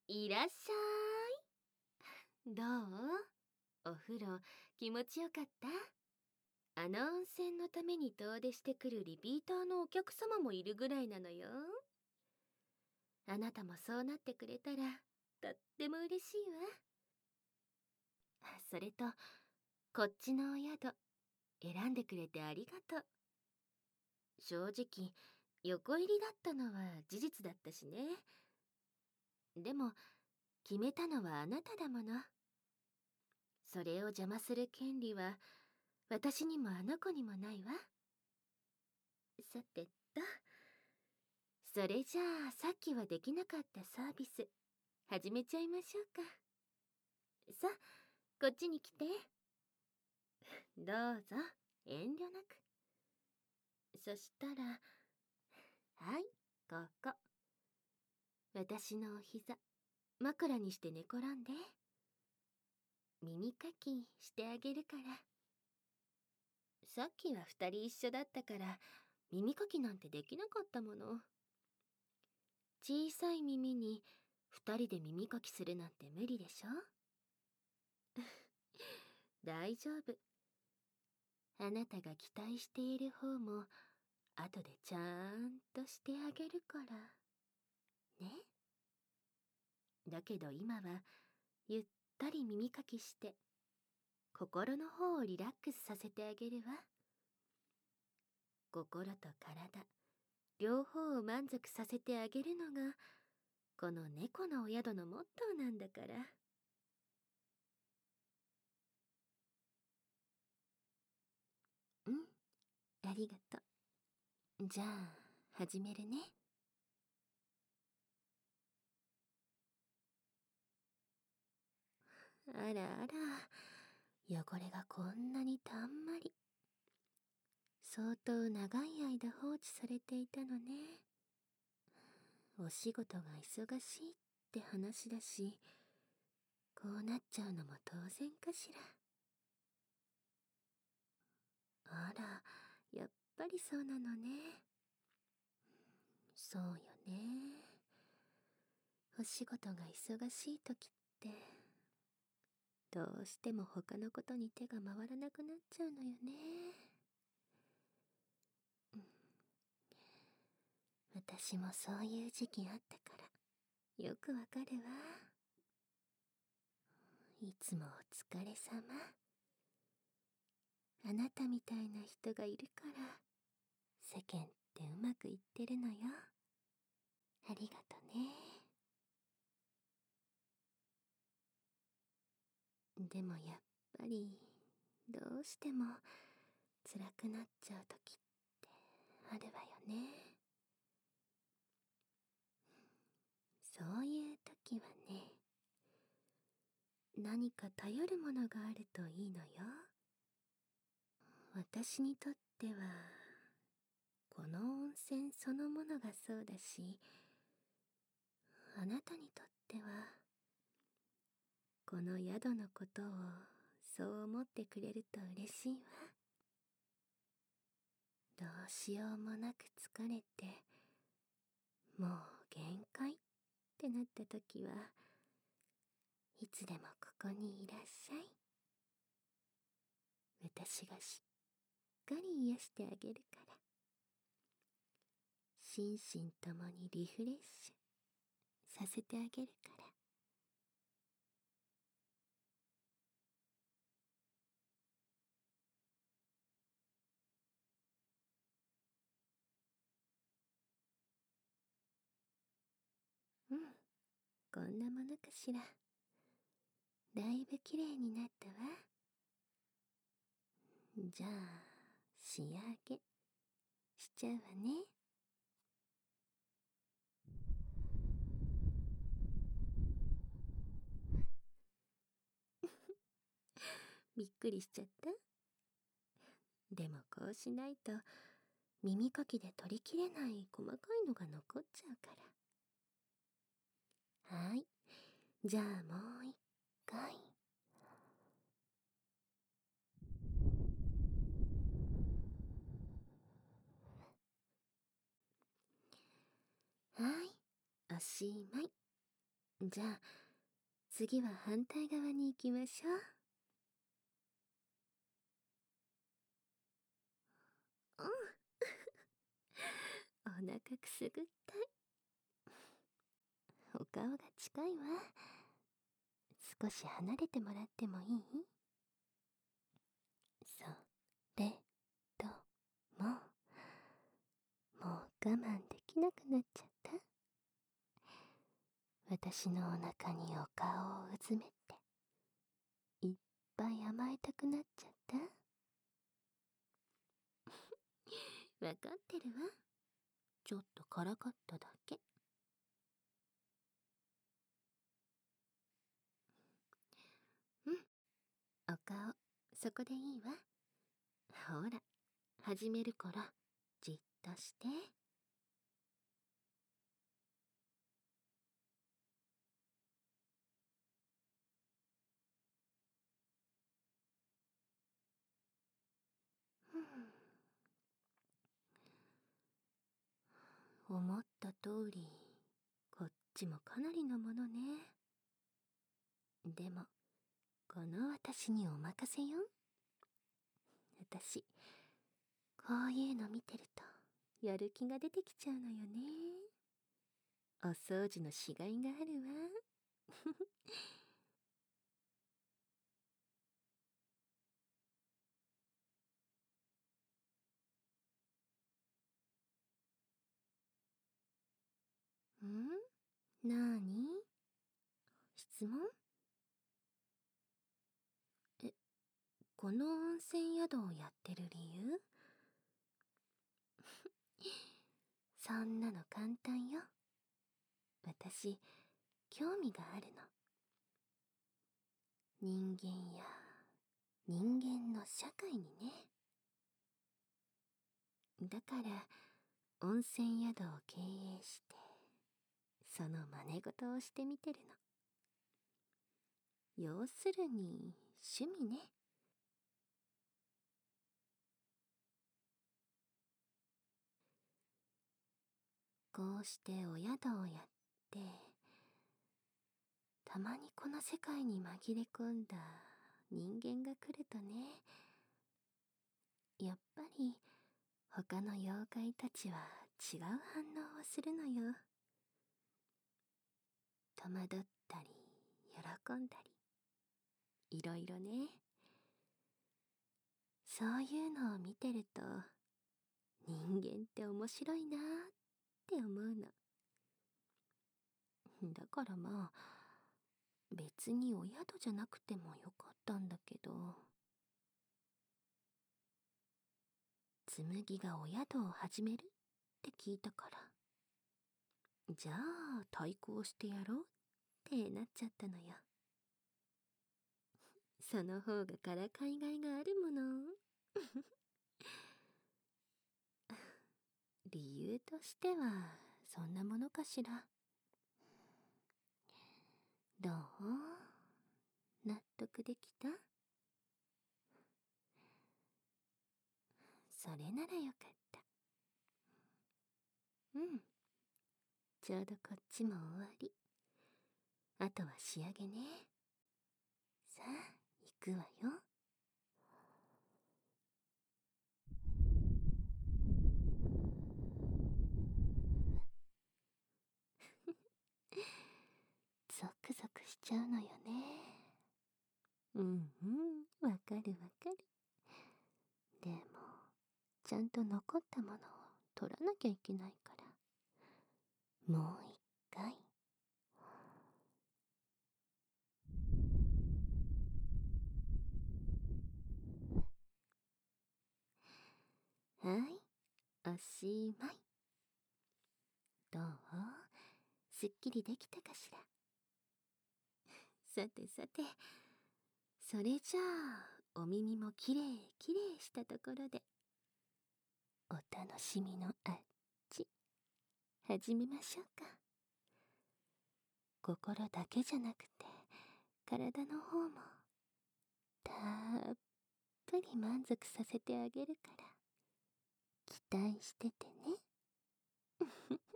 いらっしゃい。どう？お風呂気持ちよかった？あの温泉のために遠出してくるリピーターのお客様もいるぐらいなのよ。あなたもそうなってくれたらとっても嬉しいわ。それとこっちのお宿選んでくれてありがとう。正直横入りだったのは事実だったしね。でも決めたのはあなただもの。それを邪魔する権利は私にもあの子にもないわ。さてと、それじゃあさっきはできなかったサービス始めちゃいましょうか。さあ、こっちに来て。どうぞ遠慮なく。そしたら、はい、ここ。私のお膝枕にして寝転んで。耳かきしてあげるから。さっきは二人一緒だったから耳かきなんてできなかったもの。小さい耳に二人で耳かきするなんて無理でしょ。大丈夫。あなたが期待している方も後でちゃんとしてあげるからね。だけど今はゆったり耳かきして心の方をリラックスさせてあげるわ。心と体両方を満足させてあげるのがこの猫のお宿のモットーなんだから。うん、ありがとう。じゃあ始めるね。あらあら、汚れがこんなにたんまり。相当長い間放置されていたのね。お仕事が忙しいって話だし、こうなっちゃうのも当然かしら。あら、やっぱりそうなのね。そうよね。お仕事が忙しい時って、どうしても他のことに手が回らなくなっちゃうのよね。私もそういう時期あったからよくわかるわ。いつもお疲れ様。あなたみたいな人がいるから世間ってうまくいってるのよ。ありがとね。でもやっぱりどうしても辛くなっちゃう時ってあるわよね。そういう時はね、何か頼るものがあるといいのよ。私にとってはこの温泉そのものがそうだし、あなたにとってはこの宿のことをそう思ってくれると嬉しいわ。どうしようもなく疲れてもう限界ってなった時はいつでもここにいらっしゃい。私がしっかり癒してあげるから。心身ともにリフレッシュさせてあげるから。うん、こんなものかしら。だいぶきれいになったわ。じゃあ仕上げしちゃうわね。びっくりしちゃった？でもこうしないと耳かきで取りきれない細かいのが残っちゃうから。はい、じゃあもう一回。はい、おしまい。 じゃあ、次は反対側に行きましょう。うん。お腹くすぐったい。お顔が近いわ。少し離れてもらってもいい？それとも、もう我慢できなくなっちゃった？私のお腹にお顔をうずめて、いっぱい甘えたくなっちゃった？わかってるわ。ちょっとからかっただけ。うん、お顔、そこでいいわ。ほら、始めるから、じっとして。思った通り、こっちもかなりのものね。でも、この私にお任せよ。私、こういうの見てると、やる気が出てきちゃうのよね。お掃除のしがいがあるわ。なーに？質問？え、この温泉宿をやってる理由？そんなの簡単よ。私、興味があるの。人間や人間の社会にね。だから、温泉宿を経営して、その真似事をしてみてるの。要するに、趣味ね。こうしてお宿をやって、たまにこの世界に紛れ込んだ人間が来るとね、やっぱり他の妖怪たちは違う反応をするのよ。戸惑ったり、喜んだり、いろいろね。そういうのを見てると、人間って面白いなーって思うの。だからまあ、別にお宿じゃなくてもよかったんだけど、紬がお宿を始めるって聞いたから、じゃあ対抗してやろうってなっちゃったのよ。その方がからかいがいがあるもの。理由としてはそんなものかしら。どう？納得できた？それならよかった。うん。ちょうどこっちも終わり。あとは仕上げね。さあ、行くわよ。ゾクゾクしちゃうのよね。うんうん、わかるわかる。でも、ちゃんと残ったものを取らなきゃいけないから。もう一回。はい、おしまい。どう？すっきりできたかしら。さてさて、それじゃあ、お耳もきれいきれいしたところで、お楽しみのあっち、始めましょうか。心だけじゃなくて、体の方も、たっぷり満足させてあげるから、期待しててね。